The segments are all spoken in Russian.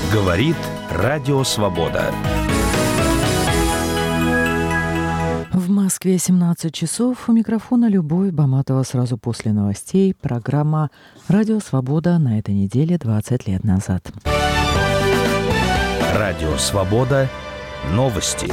Говорит Радио Свобода. В Москве 17 часов. У микрофона Любовь Баматова. Сразу после новостей программа «Радио Свобода» на этой неделе 20 лет назад. Радио Свобода. Новости.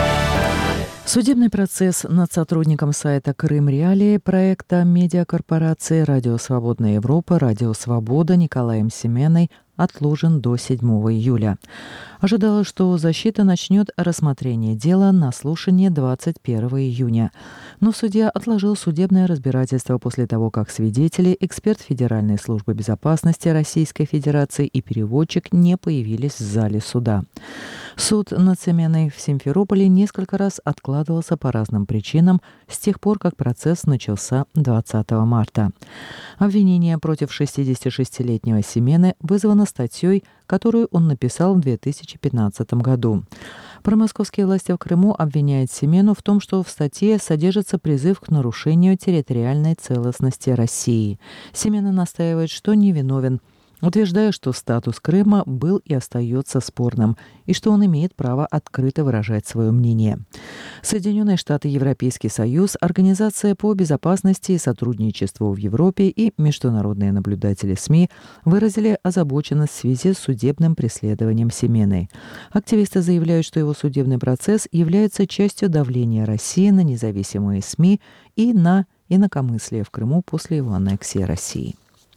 Судебный процесс над сотрудником сайта «Крым Реалии» проекта медиакорпорации «Радио Свободная Европа» «Радио Свобода» Николаем Семеной отложен до 7 июля. Ожидалось, что защита начнет рассмотрение дела на слушание 21 июня. Но судья отложил судебное разбирательство после того, как свидетели, эксперт Федеральной службы безопасности Российской Федерации и переводчик не появились в зале суда. Суд над Семеной в Симферополе несколько раз откладывался по разным причинам с тех пор, как процесс начался 20 марта. Обвинение против 66-летнего Семены вызвано статьей, которую он написал в 2015 году. Промосковские власти в Крыму обвиняют Семену в том, что в статье содержится призыв к нарушению территориальной целостности России. Семена настаивает, что невиновен, утверждая, что статус Крыма был и остается спорным, и что он имеет право открыто выражать свое мнение. Соединенные Штаты, Европейский Союз, Организация по безопасности и сотрудничеству в Европе и международные наблюдатели СМИ выразили озабоченность в связи с судебным преследованием Семены. Активисты заявляют, что его судебный процесс является частью давления России на независимые СМИ и на инакомыслие в Крыму после его аннексии России.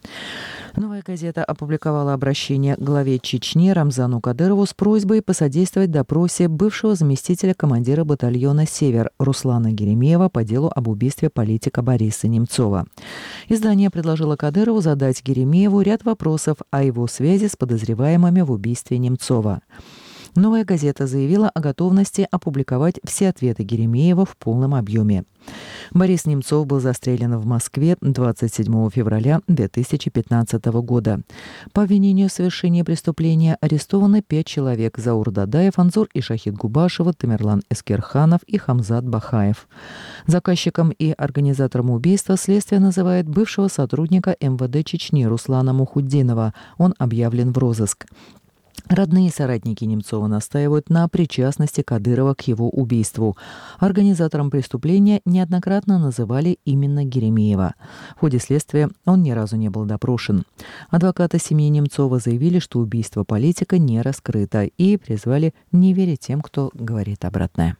«Новая газета» опубликовала обращение к главе Чечни Рамзану Кадырову с просьбой посодействовать допросе бывшего заместителя командира батальона «Север» Руслана Геремеева по делу об убийстве политика Бориса Немцова. Издание предложило Кадырову задать Геремееву ряд вопросов о его связи с подозреваемыми в убийстве Немцова. «Новая газета» заявила о готовности опубликовать все ответы Геремеева в полном объеме. Борис Немцов был застрелен в Москве 27 февраля 2015 года. По обвинению в совершении преступления арестованы 5 человек: Заур Дадаев, Анзор и Шахид Губашева, Тамерлан Эскерханов и Хамзат Бахаев. Заказчиком и организатором убийства следствие называет бывшего сотрудника МВД Чечни Руслана Мухутдинова. Он объявлен в розыск. Родные и соратники Немцова настаивают на причастности Кадырова к его убийству. Организатором преступления неоднократно называли именно Геремеева. В ходе следствия он ни разу не был допрошен. Адвокаты семьи Немцова заявили, что убийство политика не раскрыто, и призвали не верить тем, кто говорит обратное.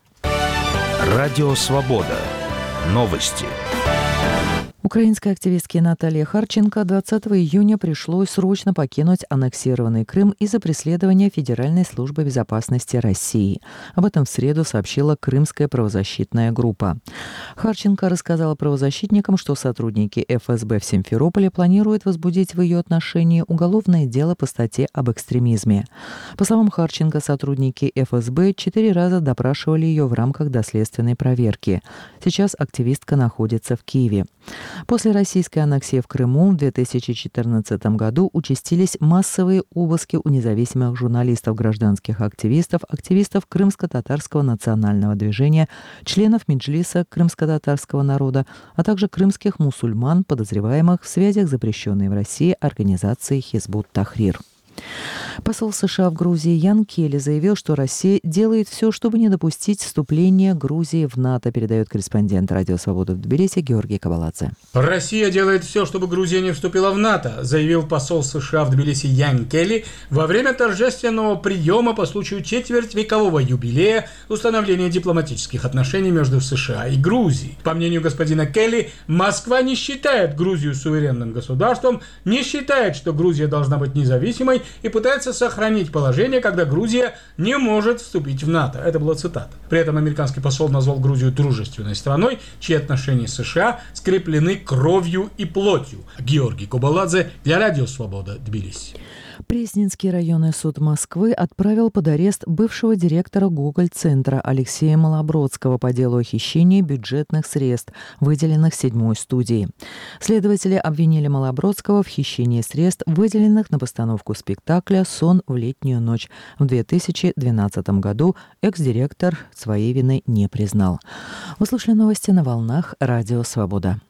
Радио Свобода. Новости. Украинской активистке Наталье Харченко 20 июня пришлось срочно покинуть аннексированный Крым из-за преследования Федеральной службы безопасности России. Об этом в среду сообщила Крымская правозащитная группа. Харченко рассказала правозащитникам, что сотрудники ФСБ в Симферополе планируют возбудить в ее отношении уголовное дело по статье об экстремизме. По словам Харченко, сотрудники ФСБ 4 раза допрашивали ее в рамках доследственной проверки. Сейчас активистка находится в Киеве. После российской аннексии в Крыму в 2014 году участились массовые обыски у независимых журналистов, гражданских активистов, активистов Крымско-татарского национального движения, членов Меджлиса крымско-татарского народа, а также крымских мусульман, подозреваемых в связях с запрещенной в России организацией Хизбут Тахрир. Посол США в Грузии Ян Келли заявил, что Россия делает все, чтобы не допустить вступления Грузии в НАТО, передает корреспондент Радио Свобода в Тбилиси Георгий Кабаладзе. Россия делает все, чтобы Грузия не вступила в НАТО, заявил посол США в Тбилиси Ян Келли во время торжественного приема по случаю четвертьвекового юбилея установления дипломатических отношений между США и Грузией. По мнению господина Келли, Москва не считает Грузию суверенным государством, не считает, что Грузия должна быть независимой, и пытается сохранить положение, когда Грузия не может вступить в НАТО. Это была цитата. При этом американский посол назвал Грузию дружественной страной, чьи отношения с США скреплены кровью и плотью. Георгий Кабаладзе для Радио Свобода, Тбилиси. Пресненский районный суд Москвы отправил под арест бывшего директора Гоголь-центра Алексея Малобродского по делу о хищении бюджетных средств, выделенных 7-й студией. Следователи обвинили Малобродского в хищении средств, выделенных на постановку спектакля «Сон в летнюю ночь». В 2012 году экс-директор своей вины не признал. Услышали новости на волнах Радио Свобода.